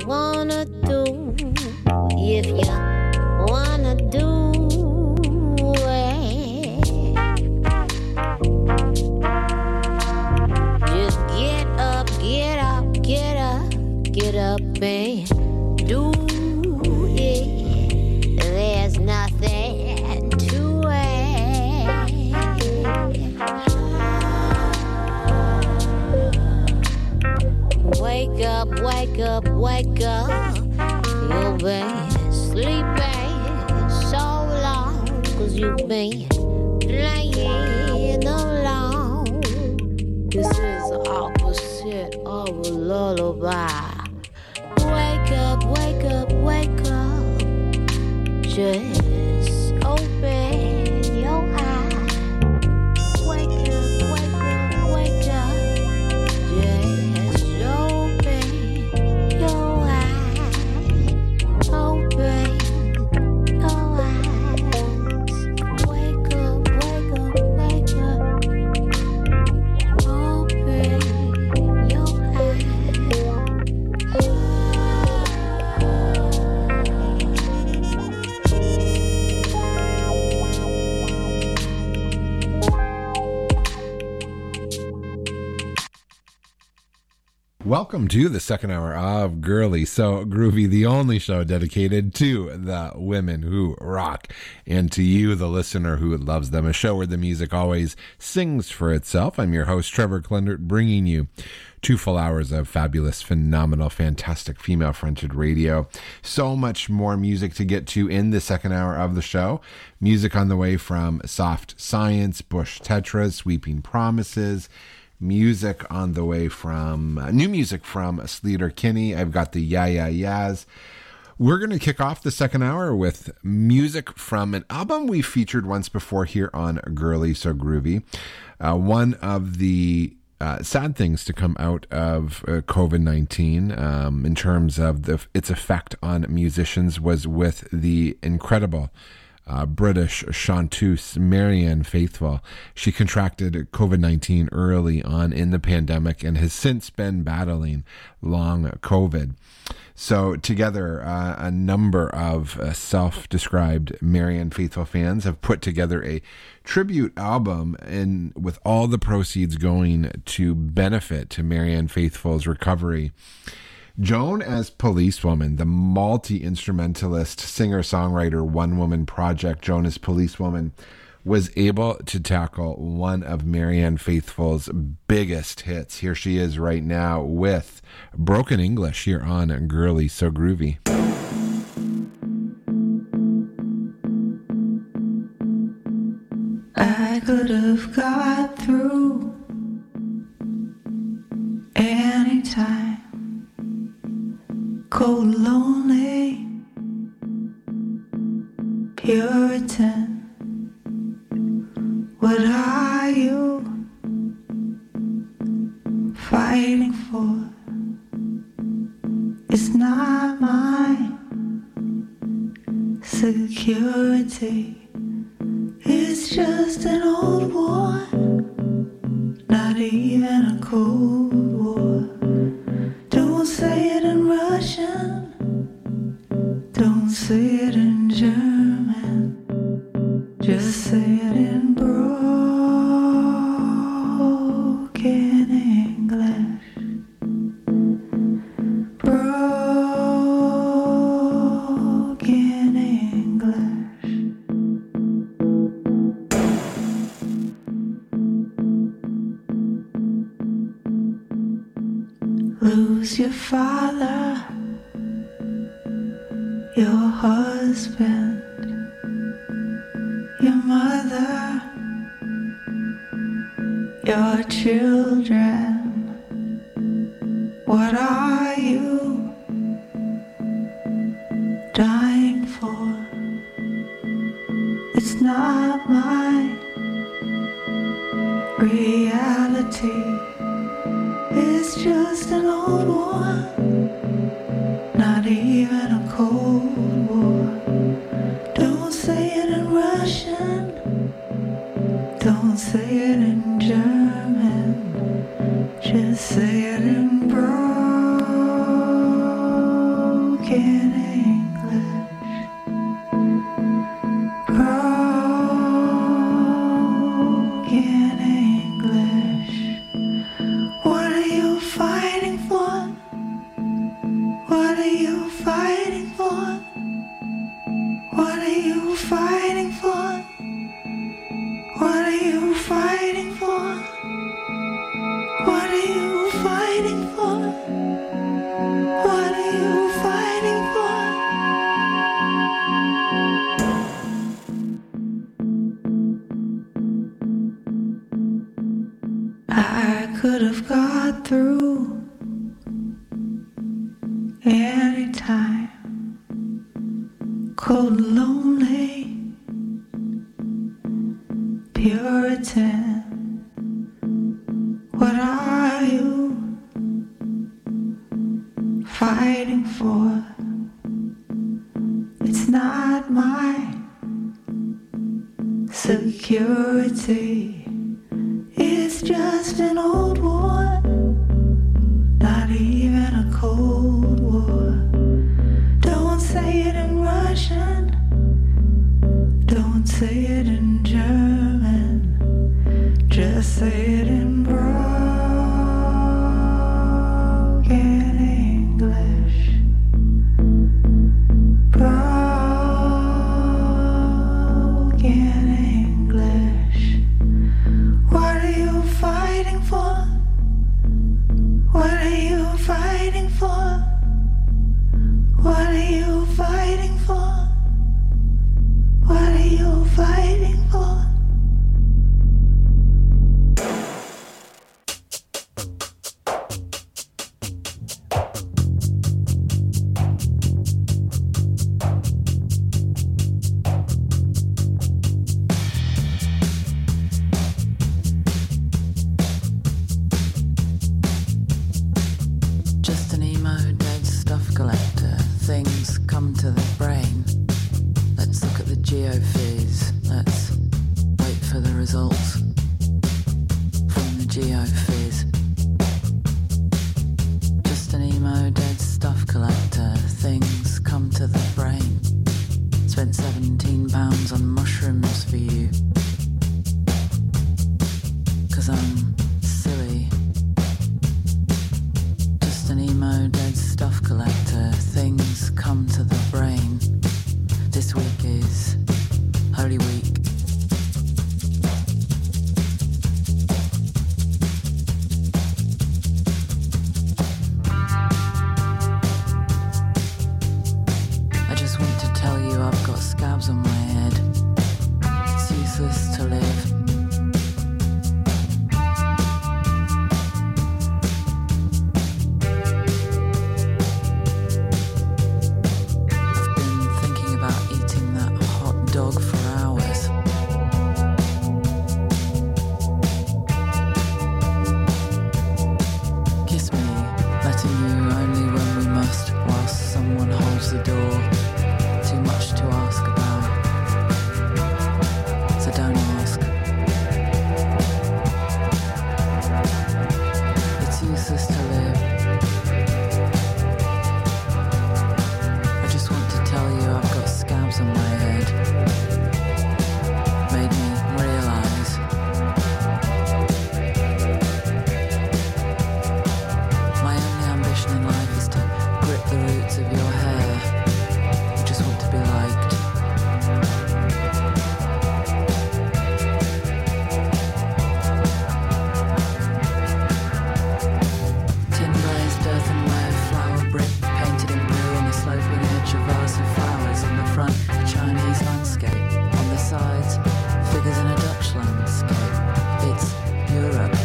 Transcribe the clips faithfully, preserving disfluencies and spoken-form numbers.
wanna do, if you wanna do it, just get up, get up, get up, get up and do it. There's nothing to it. Wake up, wake up, wake up. You've been sleeping so long, 'cause you've been playing alone. This is the opposite of a lullaby. Wake up, wake up, wake up. Just open your eyes. Wake up, wake up, wake up. Just open your eyes. Open your eyes. Wake up, wake up, wake up. Open your eyes. Welcome to the second hour of Girly So Groovy, the only show dedicated to the women who rock and to you, the listener who loves them. A show where the music always sings for itself. I'm your host, Trevor Klendert, bringing you two full hours of fabulous, phenomenal, fantastic female-fronted radio. So much more music to get to in the second hour of the show. Music on the way from Soft Science, Bush Tetras, Sweeping Promises. Music on the way from uh, new music from Sleater Kinney. I've got the Yeah Yeah Yeahs. We're going to kick off the second hour with music from an album we featured once before here on Girly So Groovy. Uh, one of the uh, sad things to come out of uh, covid nineteen um, in terms of the, its effect on musicians was with the incredible Uh, British chanteuse Marianne Faithfull. She contracted covid nineteen early on in the pandemic and has since been battling long COVID. So together, uh, a number of uh, self-described Marianne Faithfull fans have put together a tribute album, and with all the proceeds going to benefit to Marianne Faithfull's recovery. Joan as Policewoman, the multi-instrumentalist, singer-songwriter, one-woman project, Joan as Policewoman, was able to tackle one of Marianne Faithfull's biggest hits. Here she is right now with Broken English here on Girly So Groovy. I could have got through anytime. Cold, lonely, Puritan. What are you fighting for? It's not mine. Security. It's just an old war, not even a cold war. Don't say it in Russian, don't say it in German, just say it in broken English. Broken English. Lose your father, your husband, your mother, your children. What are you dying for? It's not my reality. It's just an old war, not even a cold war. Don't say it in Russian, don't say it in German, just say it in broken What are you fighting for? What are you fighting for? What are you fighting for? What are you fighting for? What are you fighting for? I could have got through anytime, cold and lonely, Puritan. What are you fighting for? It's not my security. It's just an old war, not even a cold war. Don't say it in Russian, don't say it in German, just say it in broken English. Broken English. What are you fighting for? What are you fighting for? What are you fighting for? What are you fighting for? Just an emo dead stuff collector. Things come to the brain. Let's look at the geophys. Let's wait for the results from the geophys. Just an emo dead stuff collector. Things come to the brain. Spent seventeen pounds on mushrooms for you. 'Cause I'm silly. Just an emo dead stuff collector. Things come to the brain. This week is Holy Week. I just want to tell you I've got scabs on my head. It's useless to live. I've been thinking about eating that hot dog for hours. Kiss me, letting you only when we must, whilst someone holds the door. Too much to ask about, so don't ask. It's useless to live. I just want to tell you I've got scabs on my head. Made me realise my only ambition in life is to grip the roots of your hair. I just want to be liked. Tin glazed earthenware, flower brick painted in blue on the sloping edge, a vase of flowers on the front, a Chinese landscape on the sides, figures in a Dutch landscape. It's Europe.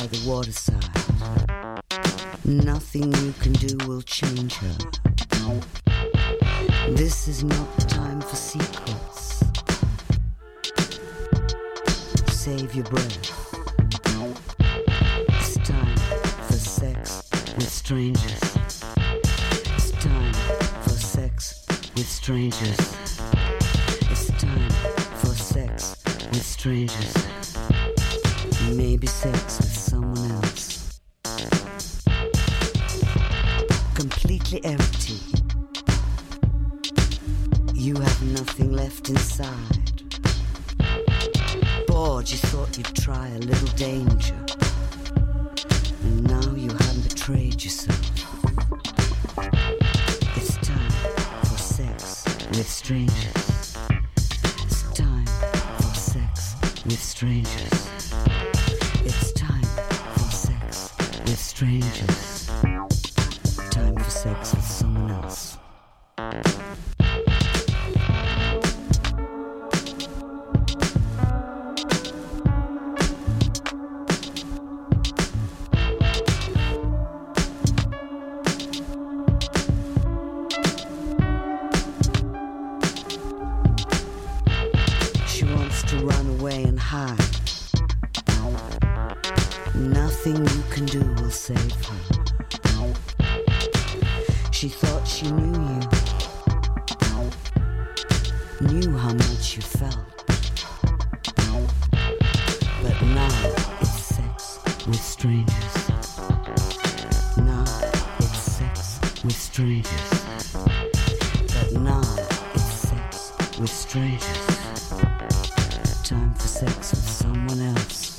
the waterside. Nothing you can do will change her. This is not the time for secrets. Save your breath. It's time for sex with strangers. It's time for sex with strangers. It's time for sex with strangers. Maybe sex with someone else. Completely empty. You have nothing left inside. Bored, you thought you'd try a little danger. And now you have betrayed yourself. It's time for sex with strangers. It's time for sex with strangers. It's time for sex with strangers. Time for sex with someone else. She wants to run away and hide. Nothing you can do will save her. She thought she knew you, knew how much you felt. But now it's sex with strangers. Now it's sex with strangers. But now it's sex with strangers. Time for sex with someone else.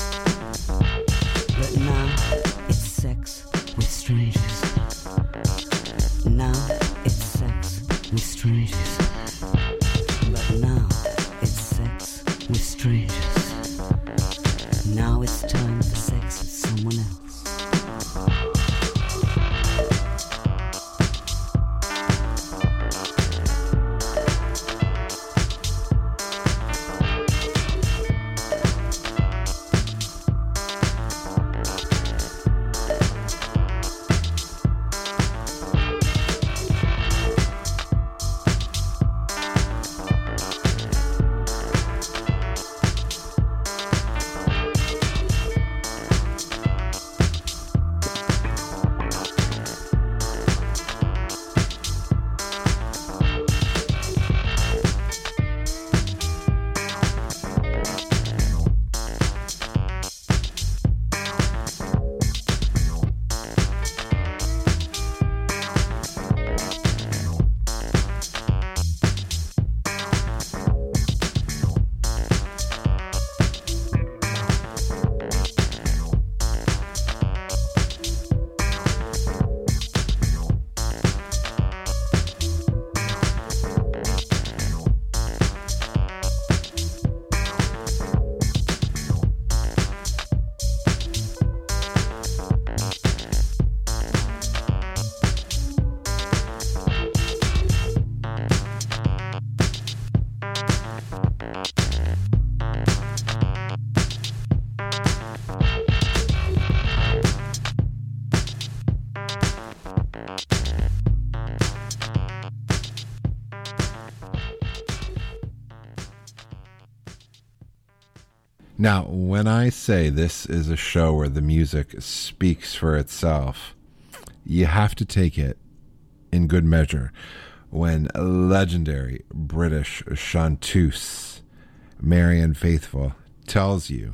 But now it's sex with strangers. Now it's sex with strangers. But now it's sex with strangers. Now it's time for sex with someone else. Now, when I say this is a show where the music speaks for itself, you have to take it in good measure when legendary British chanteuse Marianne Faithfull tells you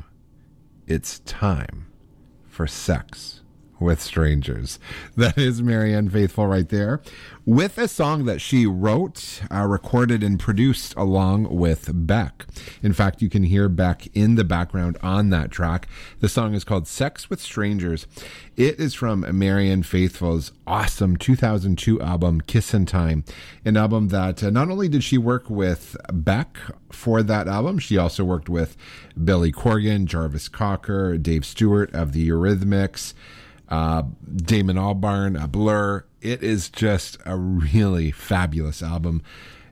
it's time for sex with strangers. That is Marianne Faithfull right there, with a song that she wrote, uh, recorded, and produced along with Beck. In fact, you can hear Beck in the background on that track. The song is called Sex with Strangers. It is from Marianne Faithfull's awesome two thousand two album, Kissin' Time, an album that uh, not only did she work with Beck for that album, she also worked with Billy Corgan, Jarvis Cocker, Dave Stewart of the Eurythmics, uh, Damon Albarn, uh, Blur. It is just a really fabulous album.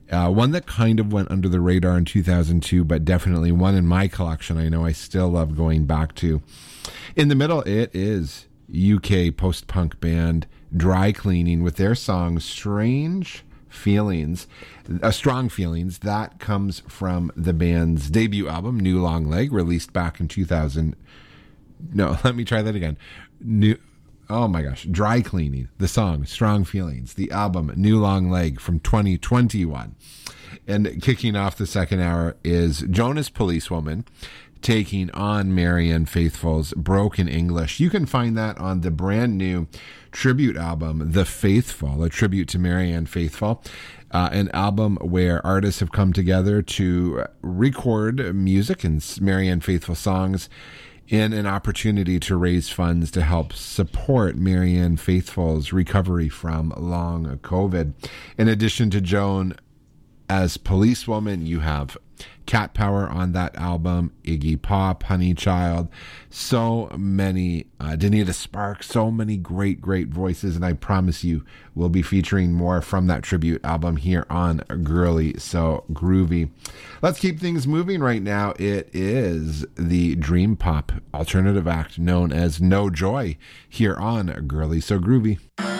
Uh, one that kind of went under the radar in two thousand two, but definitely one in my collection I know I still love going back to. In the middle, it is U K post-punk band Dry Cleaning with their song Strange Feelings, uh, Strong Feelings. That comes from the band's debut album, New Long Leg, released back in two thousand. No, let me try that again. New... Oh my gosh, Dry Cleaning, the song Strong Feelings, the album New Long Leg from twenty twenty-one. And kicking off the second hour is Jonas Policewoman taking on Marianne Faithfull's Broken English. You can find that on the brand new tribute album, The Faithful, a tribute to Marianne Faithfull. Uh, an album where artists have come together to record music and Marianne Faithfull songs in an opportunity to raise funds to help support Marianne Faithfull's recovery from long COVID. In addition to Joan as Policewoman, you have Cat Power on that album, Iggy Pop, Honey Child, so many, uh, Danita Sparks, so many great, great voices, and I promise you we'll be featuring more from that tribute album here on Girly So Groovy. Let's keep things moving right now. It is the dream pop alternative act known as No Joy here on Girly So Groovy.